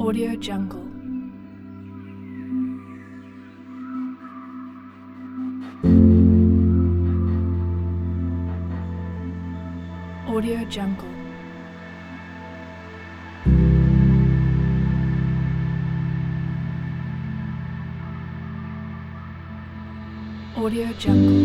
Audio Jungle. Audio Jungle. Audio Jungle.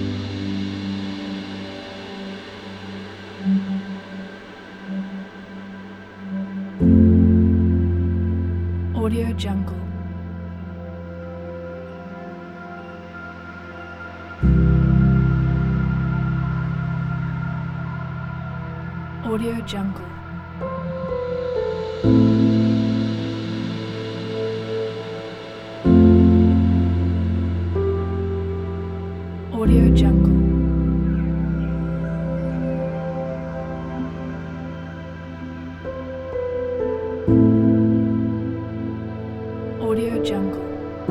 Audio Jungle. Audio Jungle. Audio Jungle. Audio Jungle.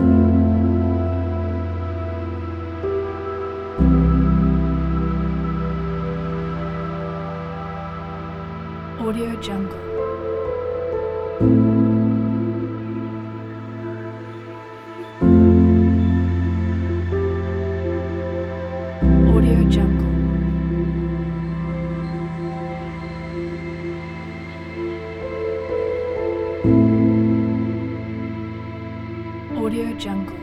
Audio Jungle. Audio Jungle. Audio Jungle.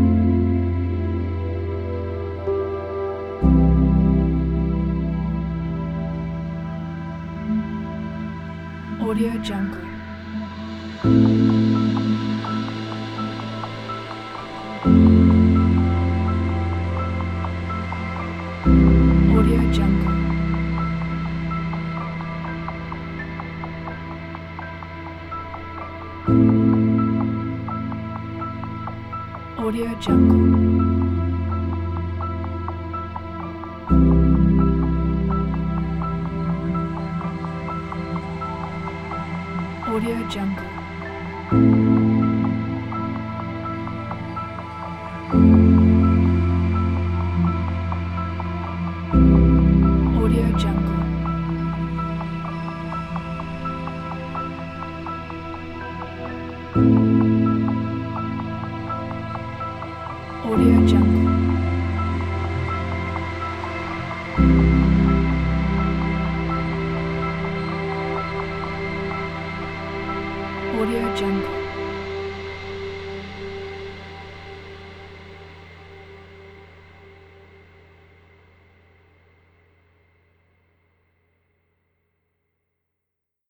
Audio Jungle. Audio Jungle. Audio Jungle. Audio Jungle. Audio Jungle. Audio Jungle. Audio Jungle.